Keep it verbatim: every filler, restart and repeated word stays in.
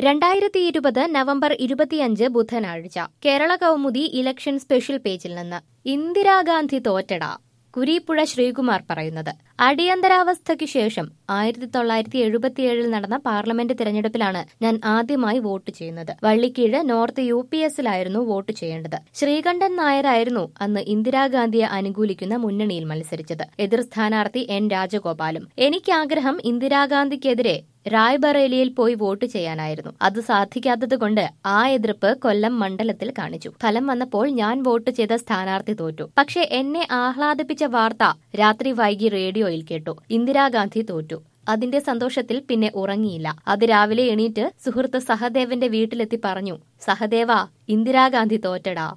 രണ്ടായിരത്തി ഇരുപത് നവംബർ ഇരുപത്തിയഞ്ച് ബുധനാഴ്ച കേരള കൗമുദി ഇലക്ഷൻ സ്പെഷ്യൽ പേജിൽ നിന്ന് ഇന്ദിരാഗാന്ധി തോറ്റടാ കുരീപ്പുഴ ശ്രീകുമാർ പറയുന്നത് അടിയന്തരാവസ്ഥയ്ക്ക് ശേഷം ആയിരത്തി തൊള്ളായിരത്തി എഴുപത്തിയേഴിൽ നടന്ന പാർലമെന്റ് തിരഞ്ഞെടുപ്പിലാണ് ഞാൻ ആദ്യമായി വോട്ട് ചെയ്യുന്നത്. വള്ളിക്കീഴ് നോർത്ത് യു പി എസിലായിരുന്നു വോട്ട് ചെയ്യേണ്ടത്. ശ്രീകണ്ഠൻ നായരായിരുന്നു അന്ന് ഇന്ദിരാഗാന്ധിയെ അനുകൂലിക്കുന്ന മുന്നണിയിൽ മത്സരിച്ചത്. എതിർ സ്ഥാനാർത്ഥി എൻ രാജഗോപാലും. എനിക്കാഗ്രഹം ഇന്ദിരാഗാന്ധിക്കെതിരെ റായ്ബറേലിയിൽ പോയി വോട്ട് ചെയ്യാനായിരുന്നു. അത് സാധിക്കാത്തതുകൊണ്ട് ആ എതിർപ്പ് കൊല്ലം മണ്ഡലത്തിൽ കാണിച്ചു. ഫലം വന്നപ്പോൾ ഞാൻ വോട്ട് ചെയ്ത സ്ഥാനാർത്ഥി തോറ്റു. പക്ഷേ എന്നെ ആഹ്ലാദിപ്പിച്ച വാർത്ത രാത്രി വൈകി റേഡിയോയിൽ കേട്ടു. ഇന്ദിരാഗാന്ധി തോറ്റു. അതിന്റെ സന്തോഷത്തിൽ പിന്നെ ഉറങ്ങിയില്ല. അത് രാവിലെ എണീറ്റ് സുഹൃത്ത് സഹദേവന്റെ വീട്ടിലെത്തി പറഞ്ഞു, സഹദേവ, ഇന്ദിരാഗാന്ധി തോറ്റടാ.